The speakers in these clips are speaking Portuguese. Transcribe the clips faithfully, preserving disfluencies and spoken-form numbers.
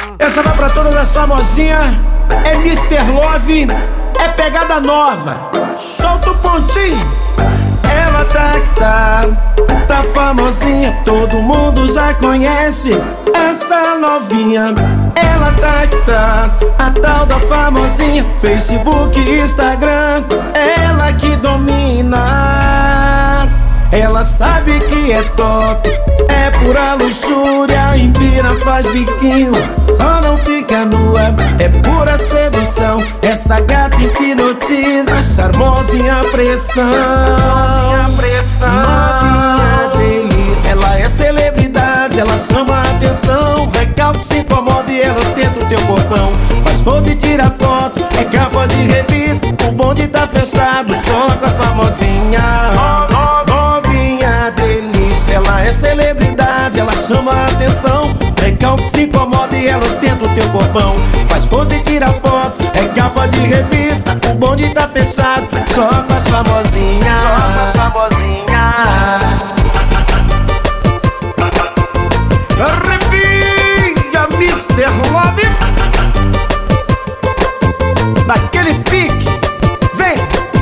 Essa vai pra todas as famosinhas. É mister Love, é pegada nova. Solta o pontinho. Ela tá que tá, tá famosinha, todo mundo já conhece essa novinha. Ela tá que tá, a tal da famosinha, Facebook, Instagram, ela que domina. Ela sabe que é top, é pura luxúria, empina, faz biquinho, só não fica nua, é pura sedução. Essa gata hipnotiza, charmosa em pressão. Novinha delícia, ela é celebridade, ela chama a atenção. Recalque, se incomoda e ela ostenta o teu corpão. Faz pose e tira foto, é capa de revista, o bonde tá fechado, só com as famosinhas. Novinha delícia, ela é celebridade, ela chama a atenção. Recalque, se incomoda e ela ostenta o teu corpão. Faz pose e tira foto, é capa de revista, o bonde tá fechado, só com as famosinhas. Só com as famosinhas. Arrepia, mister Love, daquele pique, vem.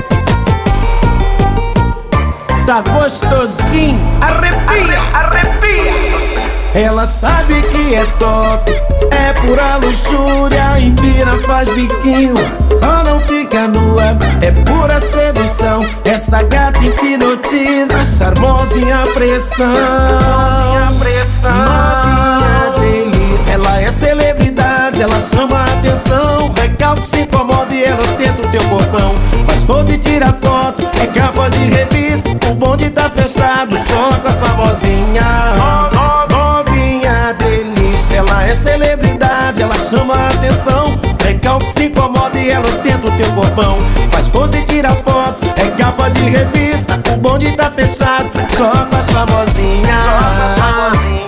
Tá gostosinho, arrepia, arrepia. Ela sabe que é top, é pura luxúria, empina, faz biquinho, só não fica nua, é pura sedução. Essa gata hipnotiza, charmosa em pressão. Novinha delícia, ela é celebridade, ela chama a atenção. Recalque, se incomoda e ela ostenta o teu corpão. Faz pose e tira foto, é capa de revista, o bonde tá fechado, só com as famosinhas. Novinha delícia, ela é celebridade, ela chama a atenção. Recalque, se incomoda e ela ostenta o teu corpão. Faz pose e tira foto, é capa de revista, o bonde tá fechado, só com as famosinhas. Só com as famosinhas.